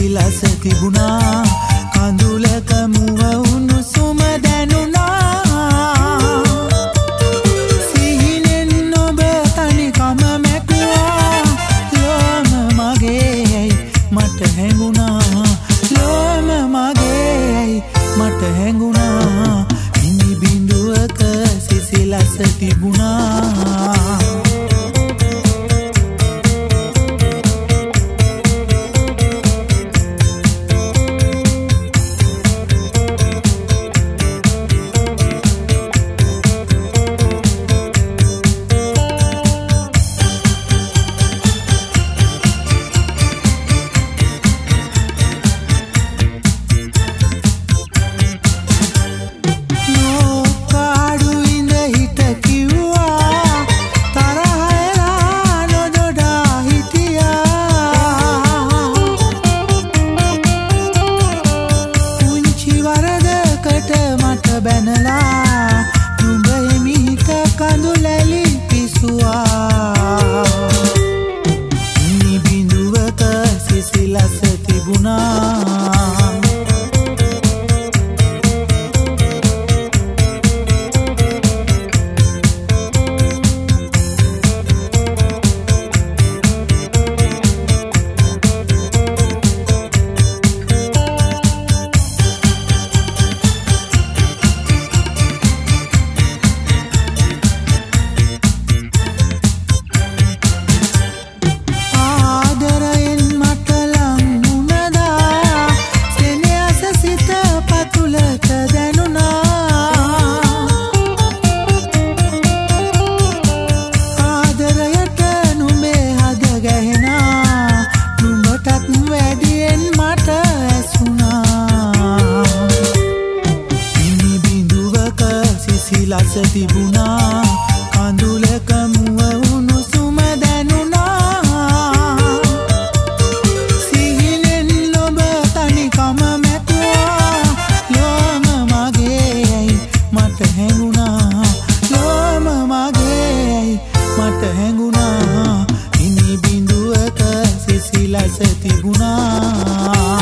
සිසිලස තිබුණා කඳුලක මුව උණුසුම දැනුණා සිහිනෙන් ඔබ තනිකම මැකුවා ලෝම මගේ මට හැඟුණා ලෝම මගේ මට හැඟුණා ඉනි බිඳුවක සිසිලස තිබුණා බැනලා නුඹ එමිහිට කඳුලැලි පිසුවා ඉනි බිඳුවක සිසිලස තිබුණා සිසිලස තිබුණා කඳුලක මුව උණුසුම දැනුණා සිහිනෙන් ඔබ තනිකම මැකුවා ලෝම මගේ මට හැඟුණා ලෝම මගේ මට හැඟුණා ඉනි බිඳුවක සිසිලස තිබුණා